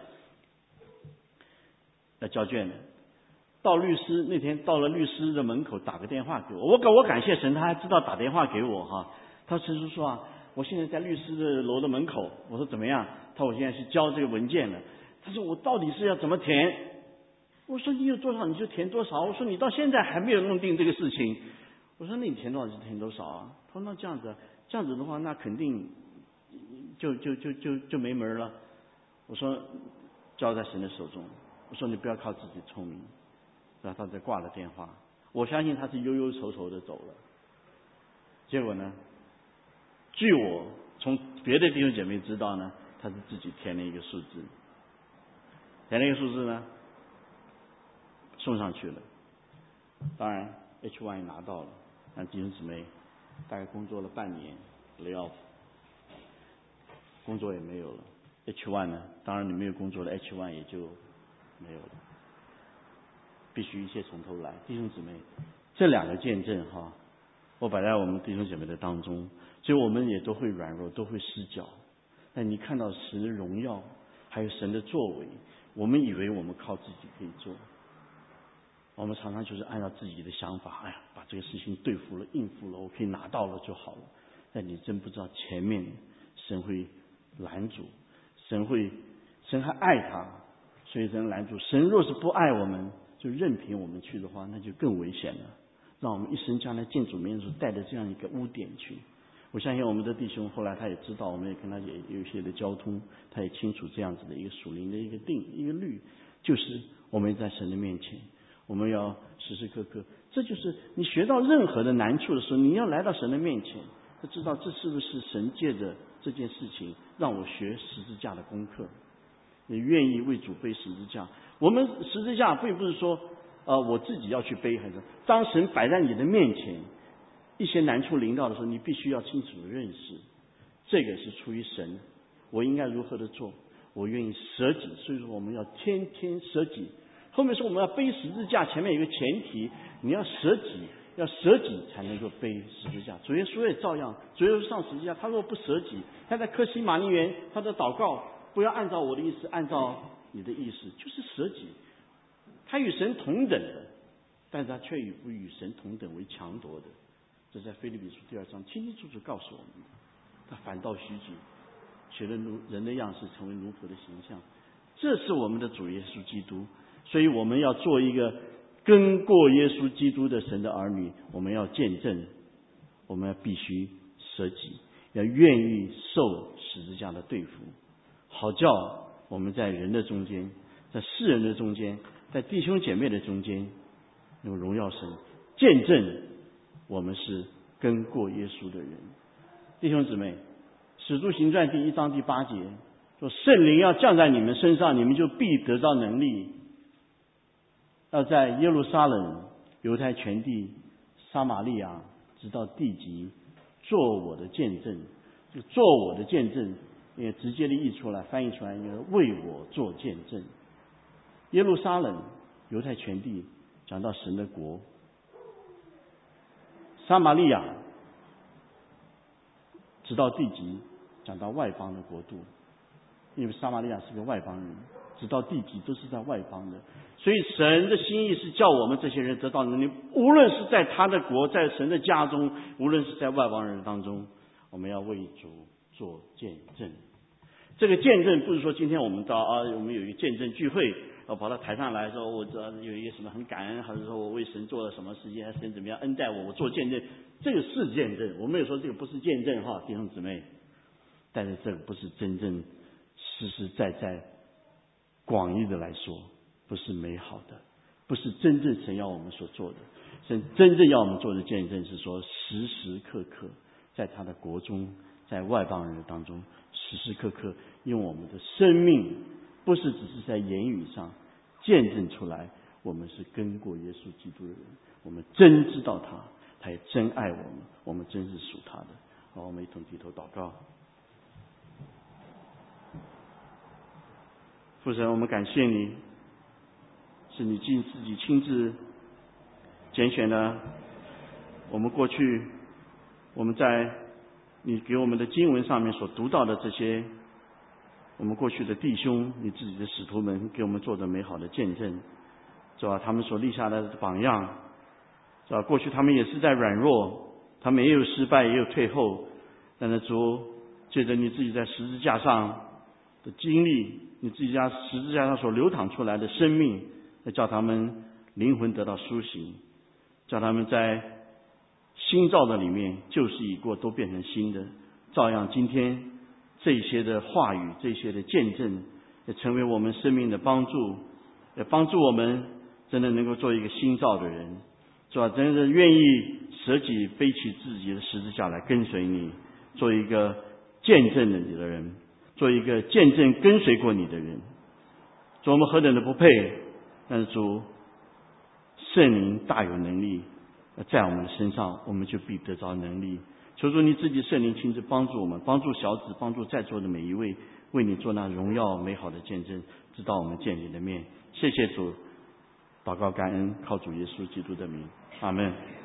要交卷的。那天到了律师的门口，打个电话给我，我感谢神，他还知道打电话给我哈。他陈叔说啊，我现在在律师的楼的门口。我说怎么样？他说我现在去交这个文件了。他说我到底是要怎么填？我说你有多少你就填多少。我说你到现在还没有弄定这个事情。我说那你填多少就填多少啊。他说那这样子的话，那肯定就没门了。我说交在神的手中。我说你不要靠自己聪明。然后他再挂了电话，我相信他是忧忧愁愁的走了。结果呢，据我从别的弟兄姐妹知道呢，他是自己填了一个数字，呢送上去了。当然 H1 也拿到了，但弟兄姊妹大概工作了半年 lay off， 工作也没有了。H1 呢，当然你没有工作了 H1 也就没有了。必须一切从头来，弟兄姊妹，这2个见证哈，我摆在我们弟兄姐妹的当中，所以我们也都会软弱，都会失脚。但你看到神的荣耀，还有神的作为，我们以为我们靠自己可以做，我们常常就是按照自己的想法，哎呀，把这个事情对付了、应付了，我可以拿到了就好了。但你真不知道前面神会拦阻，神还爱他，所以神拦阻。神若是不爱我们，就任凭我们去的话，那就更危险了。让我们一生将来见主面的时候，带着这样一个污点去。我相信我们的弟兄后来他也知道，我们也跟他也有一些的交通，他也清楚这样子的一个属灵的一个律，就是我们在神的面前，我们要时时刻刻，这就是你学到任何的难处的时候，你要来到神的面前，他知道这是不是神借着这件事情让我学十字架的功课。你愿意为主背十字架？我们十字架并不是说我自己要去背，还是当神摆在你的面前，一些难处临到的时候，你必须要清楚的认识，这个是出于神，我应该如何的做，我愿意舍己。所以说我们要天天舍己。后面说我们要背十字架，前面有一个前提，你要舍己， 要舍己才能够背十字架。主耶稣也照样，主耶稣上十字架，他若不舍己，他在客西马尼园他的祷告，不要按照我的意思，按照你的意思，就是舍己。他与神同等的，但是他却不与神同等为强夺的。这在腓立比书2章清清楚楚告诉我们。他反倒虚己，学了人的样式，成为奴仆的形象。这是我们的主耶稣基督。所以我们要做一个跟过耶稣基督的神的儿女，我们要见证，我们要必须舍己，要愿意受十字架的对付，好叫我们在人的中间，在世人的中间，在弟兄姐妹的中间，能够荣耀神，见证我们是跟过耶稣的人。弟兄姊妹，使徒行传第1章第8节说，圣灵要降在你们身上，你们就必得到能力，要在耶路撒冷、犹太全地、撒玛利亚直到地极做我的见证。就做我的见证也直接的译出来，翻译出来就是为我做见证。耶路撒冷、犹太全地讲到神的国，撒玛利亚直到地极讲到外邦的国度，因为撒玛利亚是个外邦人，直到地极都是在外邦的。所以神的心意是叫我们这些人得到能力，无论是在他的国，在神的家中，无论是在外邦人当中，我们要为主做见证。这个见证不是说今天我们到我们有一个见证聚会，跑到台上来说我有一个什么很感恩，或者说我为神做了什么事情，神怎么样恩待我，我做见证，这个是见证。我没有说这个不是见证哈，弟兄姊妹，但是这个不是真正实实在在广义的来说，不是美好的，不是真正神要我们所做的。神真正要我们做的见证是说，时时刻刻在他的国中，在外邦人当中，时时刻刻用我们的生命，不是只是在言语上见证出来，我们是跟过耶稣基督的人，我们真知道他，他也真爱我们，我们真是属他的。好，我们一同低头祷告。父神，我们感谢你，是你自己亲自拣选了我们过去，我们在你给我们的经文上面所读到的这些我们过去的弟兄，你自己的使徒们给我们做的美好的见证，是吧？他们所立下来的榜样，是吧？过去他们也是在软弱，他们也有失败，也有退后，但是主借着你自己在十字架上的经历，你自己在十字架上所流淌出来的生命，要叫他们灵魂得到苏醒，叫他们在新造的里面旧事已过，都变成新的。照样今天这些的话语，这些的见证，也成为我们生命的帮助，也帮助我们真的能够做一个新造的人，是吧？真的愿意舍己背起自己的十字架来跟随你，做一个见证了你的人，做一个见证跟随过你的人。主，我们何等的不配，但是主圣灵大有能力在我们的身上，我们就必得着能力。求主你自己圣灵亲自帮助我们，帮助小子，帮助在座的每一位，为你做那荣耀美好的见证，直到我们见你的面。谢谢主，祷告感恩，靠主耶稣基督的名，阿们。